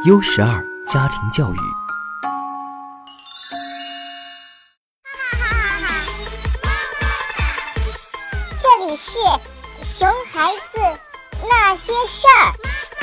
U12家庭教育。 这里是熊孩子那些事儿。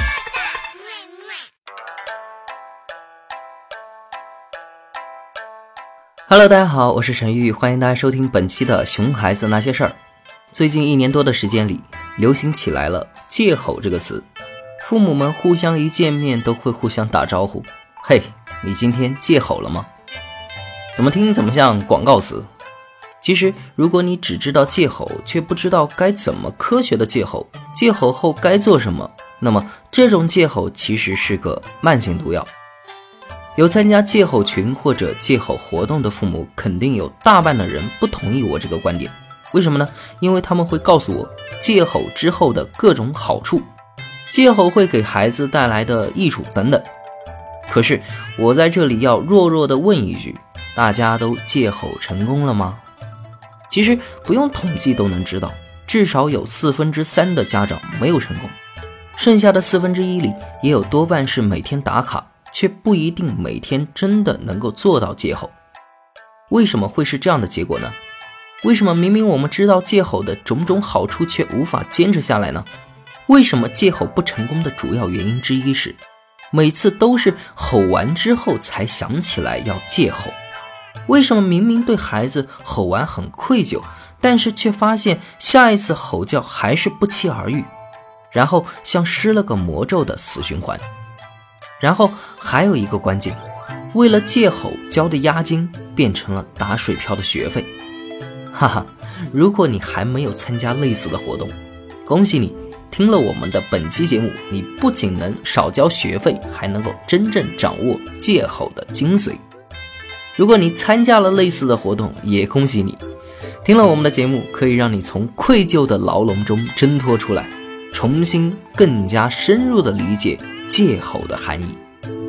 Hello， 大家好，我是陈玉，欢迎大家收听本期的熊孩子那些事儿。最近1年多的时间里，流行起来了借吼这个词，父母们互相一见面都会互相打招呼，嘿，你今天借吼了吗？怎么听怎么像广告词。其实如果你只知道借吼，却不知道该怎么科学的借吼，借吼后该做什么，那么这种借吼其实是个慢性毒药。有参加借吼群或者借吼活动的父母，肯定有大半的人不同意我这个观点。为什么呢？因为他们会告诉我借吼之后的各种好处，借吼会给孩子带来的益处等等。可是我在这里要弱弱的问一句，大家都借吼成功了吗？其实不用统计都能知道，至少有3%的家长没有成功，剩下的1/4里也有多半是每天打卡，却不一定每天真的能够做到借吼。为什么会是这样的结果呢？为什么明明我们知道借吼的种种好处却无法坚持下来呢？为什么借吼不成功的主要原因之一是每次都是吼完之后才想起来要借吼？为什么明明对孩子吼完很愧疚，但是却发现下一次吼叫还是不期而遇，然后像施了个魔咒的死循环？然后还有一个关键，为了借吼交的押金变成了打水漂的学费。哈哈，如果你还没有参加类似的活动，恭喜你，听了我们的本期节目，你不仅能少交学费，还能够真正掌握借吼的精髓。如果你参加了类似的活动，也恭喜你，听了我们的节目，可以让你从愧疚的牢笼中挣脱出来，重新更加深入地理解借吼的含义。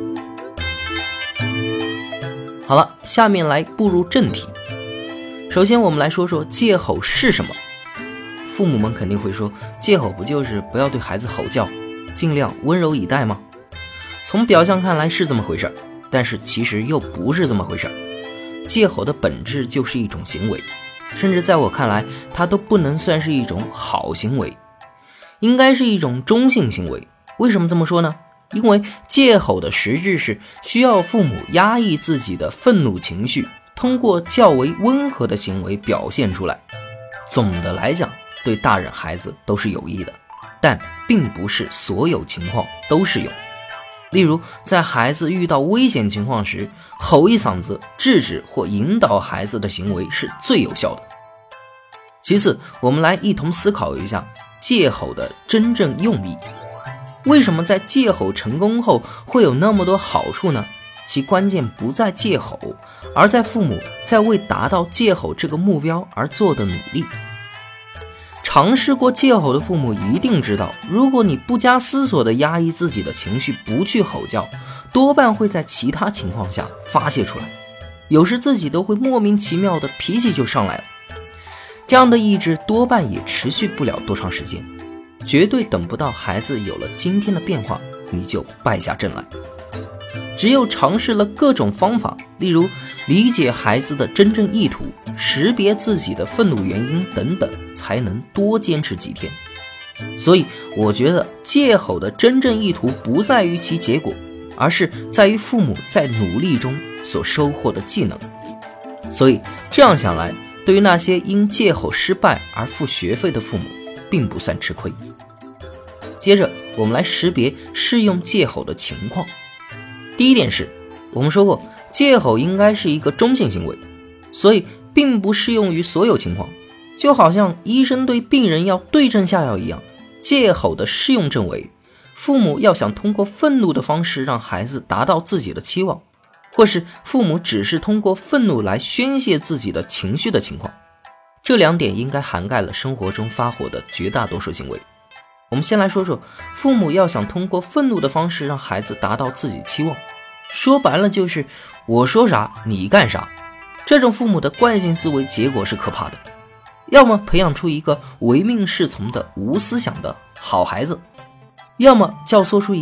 好了，下面来步入正题。首先我们来说说借吼是什么。父母们肯定会说，借吼不就是不要对孩子吼叫，尽量温柔以待吗？从表象看来是这么回事，但是其实又不是这么回事。借吼的本质就是一种行为，甚至在我看来它都不能算是一种好行为，应该是一种中性行为。为什么这么说呢？因为借吼的实质是需要父母压抑自己的愤怒情绪，通过较为温和的行为表现出来。总的来讲，对大人孩子都是有益的，但并不是所有情况都适用。例如在孩子遇到危险情况时，吼一嗓子制止或引导孩子的行为是最有效的。其次，我们来一同思考一下借吼的真正用意。为什么在借吼成功后会有那么多好处呢？其关键不在借吼，而在父母在为达到借吼这个目标而做的努力。尝试过借吼的父母一定知道，如果你不加思索地压抑自己的情绪，不去吼叫，多半会在其他情况下发泄出来，有时自己都会莫名其妙的脾气就上来了。这样的意志多半也持续不了多长时间，绝对等不到孩子有了今天的变化，你就败下阵来。只有尝试了各种方法，例如理解孩子的真正意图，识别自己的愤怒原因等等，才能多坚持几天。所以我觉得借吼的真正意图不在于其结果，而是在于父母在努力中所收获的技能。所以这样想来，对于那些因借吼失败而付学费的父母，并不算吃亏。接着我们来识别适用借吼的情况。第一点是，我们说过借吼应该是一个中性行为，所以并不适用于所有情况。就好像医生对病人要对症下药一样，借吼的适用症为父母要想通过愤怒的方式让孩子达到自己的期望，或是父母只是通过愤怒来宣泄自己的情绪的情况。这2点应该涵盖了生活中发火的绝大多数行为。我们先来说说父母要想通过愤怒的方式让孩子达到自己期望，说白了就是我说啥你干啥。这种父母的惯性思维结果是可怕的，要么培养出一个唯命是从的无思想的好孩子，要么教唆出一个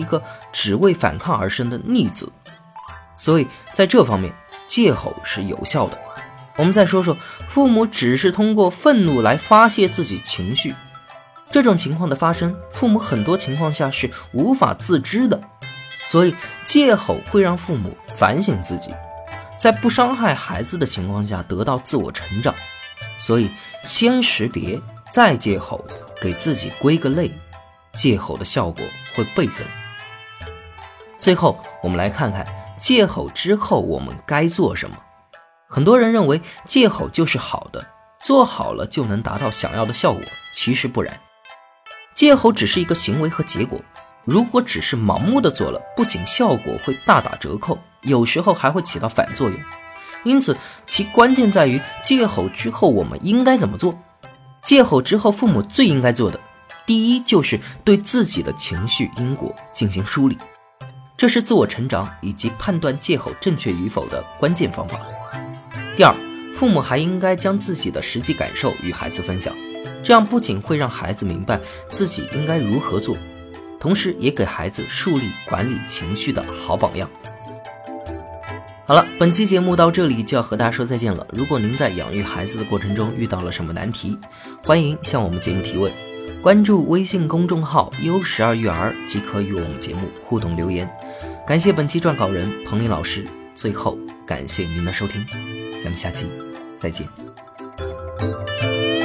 只为反抗而生的逆子。所以在这方面，戒吼是有效的。我们再说说，父母只是通过愤怒来发泄自己情绪，这种情况的发生，父母很多情况下是无法自知的，所以戒吼会让父母反省自己，在不伤害孩子的情况下得到自我成长。所以先识别再戒吼，给自己归个类，戒吼的效果会倍增。最后我们来看看戒吼之后我们该做什么。很多人认为戒吼就是好的，做好了就能达到想要的效果，其实不然。戒吼只是一个行为和结果，如果只是盲目的做了，不仅效果会大打折扣，有时候还会起到反作用。因此其关键在于戒吼之后我们应该怎么做。戒吼之后父母最应该做的，第一就是对自己的情绪因果进行梳理，这是自我成长以及判断戒吼正确与否的关键方法。第二，父母还应该将自己的实际感受与孩子分享，这样不仅会让孩子明白自己应该如何做，同时也给孩子树立管理情绪的好榜样。好了，本期节目到这里就要和大家说再见了。如果您在养育孩子的过程中遇到了什么难题，欢迎向我们节目提问，关注微信公众号U12育儿即可与我们节目互动留言。感谢本期撰稿人彭林老师，最后感谢您的收听，咱们下期再见。